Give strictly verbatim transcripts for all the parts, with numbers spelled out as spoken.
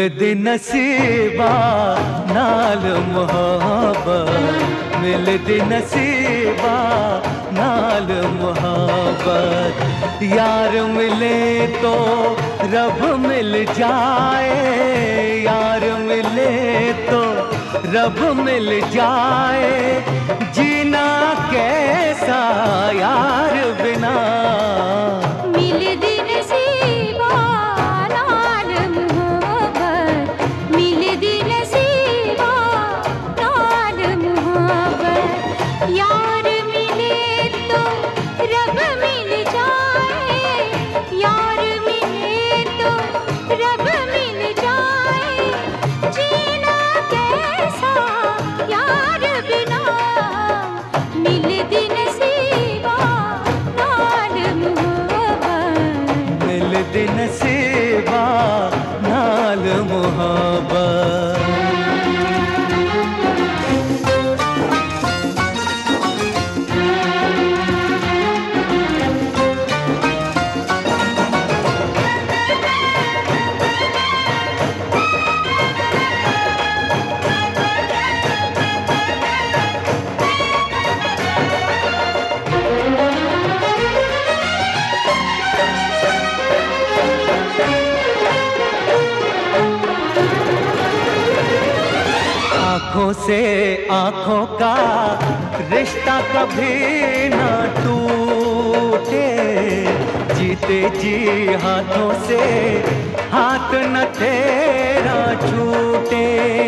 मिलदी नसीबा नाल मुहब्बत, मिलदी नसीबा नाल मुहब्बत। यार मिले तो रब मिल जाए, यार मिले तो रब मिल जाए। जीना कैसा यार बिना, मिलदी नसीबा नाल मुहब्बत, मिलदी नसीबा नाल मुहब्बत। यार मिले तो रब मिल जाए, यार मिले तो रब मिल जाए। जीना कैसा यार बिना, मिलदी नसीबा नाल मुहब्बत, मिलदी नसीबा नाल मुहब्बत। आँखों से आँखों का रिश्ता कभी न टूटे, जीते जी हाथों से हाथ न तेरा छूटे।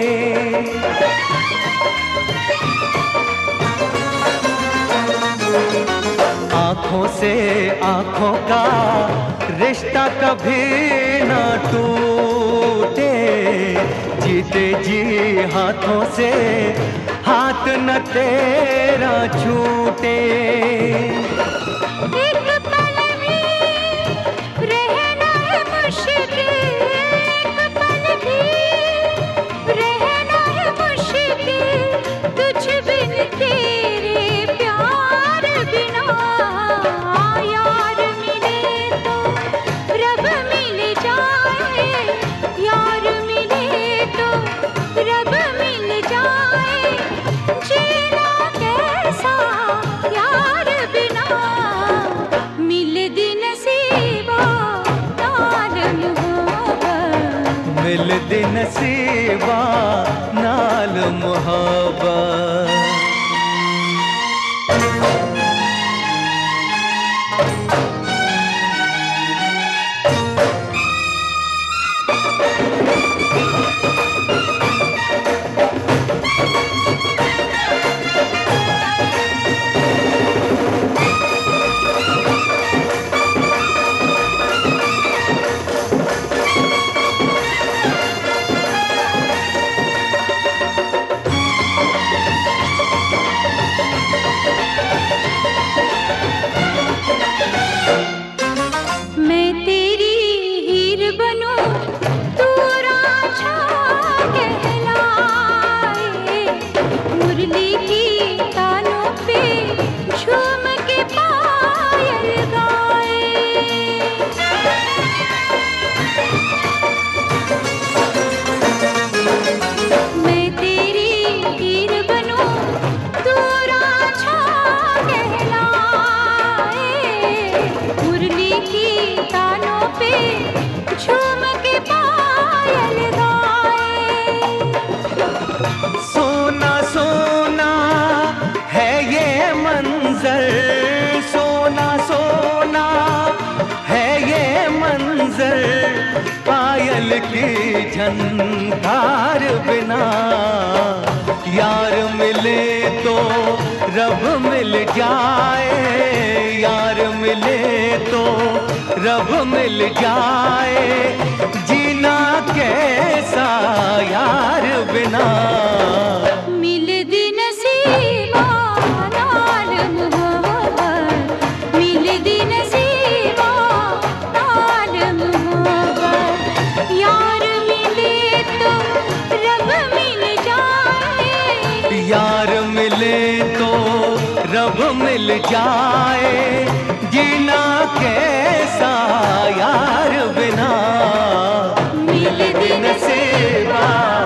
आँखों से आँखों का रिश्ता कभी न टूटे, जीते जी हाथों से हाथ न तेरा छूटे। एक पल भी रहना है मुश्किल, एक पल भी रहना है मुश्किल, तुझ बिन तेरे प्यार बिना। यार मिले तो रब मिल जाए, यार मिले तो रब मिल जाए। जीना कैसा यार बिना, मिलदी नसीबा नाल मुहब्बत, मिलदी नसीबा नाल मुहब्बत। मैं तेरी हीर बनूं, तू रांझा कहलाए। मुरली की तानों पे झूम के पायल गाए। मैं तेरी हीर बनूं, तू रांझा कहलाए। मुरली की तानों पे झूम के पायल गाए। सोना सोना है ये मंजर, सोना सोना है ये मंजर। पायल की झनकार बिना, यार मिले तो रब मिल जाए, यार मिले तो रब मिल जाए। जीना कैसा यार बिना, मिलदी नसीबा नाल मुहब्बत, मिलदी नसीबा नाल मुहब्बत। यार मिले तो रब मिल जाए, यार मिले तो रब मिल जाए। जीना कैसा यार बिना, मिलदी नसीबा